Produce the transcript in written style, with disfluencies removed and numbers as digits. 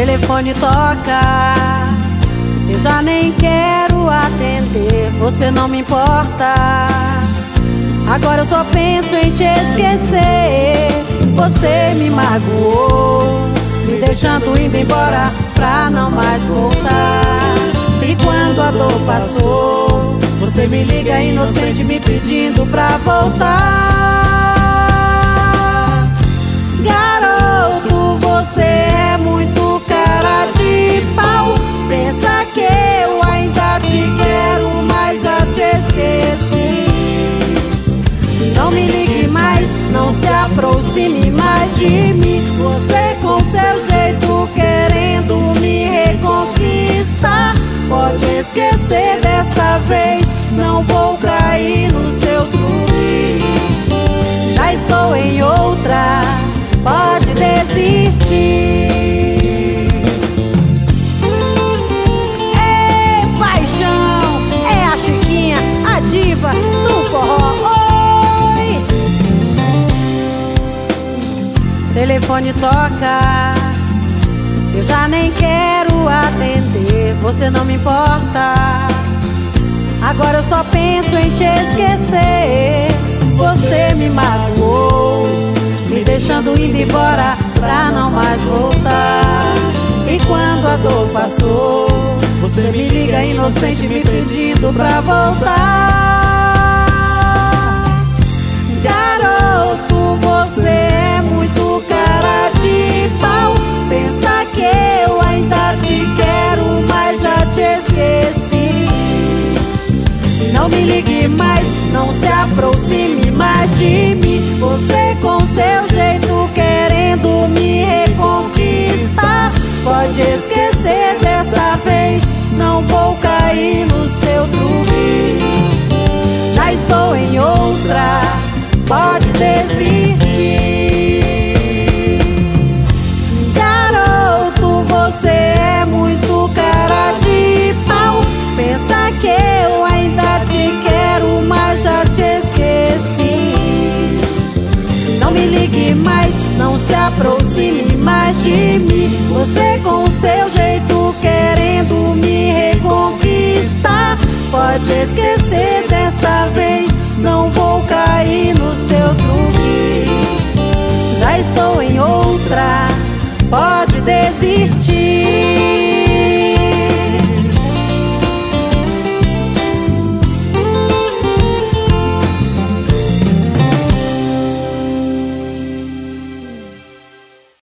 telefone toca, eu já nem quero atender, você não me importa. Agora eu só penso em te esquecer. Você me magoou, me deixando indo embora pra não mais voltar. E quando a dor passou, você me liga inocente me pedindo pra voltar. Garoto, você é muito cara de pau. Pensa que eu ainda te quero, mas já te esqueci. Não me ligue mais, não se aproxime mais de mim. Você com seu jeito querendo me reconquistar. Pode esquecer dessa vez, não vou cair no seu truque. Já estou em outra, pode desistir. É paixão, é a Chiquinha, a diva do forró. Oi! Telefone toca, eu já nem quero atender, você não me importa. Agora eu só penso em te esquecer. Você me magoou, me deixando indo embora pra não mais voltar. E quando a dor passou, você me liga inocente me pedindo pra voltar. Garoto, você é muito cara de pau. Pensa que eu ainda te quero, mas já te esqueci. Não me ligue mais, não se aproxime mais de mim. Você com seu jeito querendo me reconquistar. Pode esquecer dessa vez, não vou cair no seu truque. Já estou em outra, pode desistir. Você é muito cara de pau. Pensa que eu ainda te quero, mas já te esqueci. Não me ligue mais, não se aproxime mais de mim. Você com seu jeito querendo me reconquistar. Pode esquecer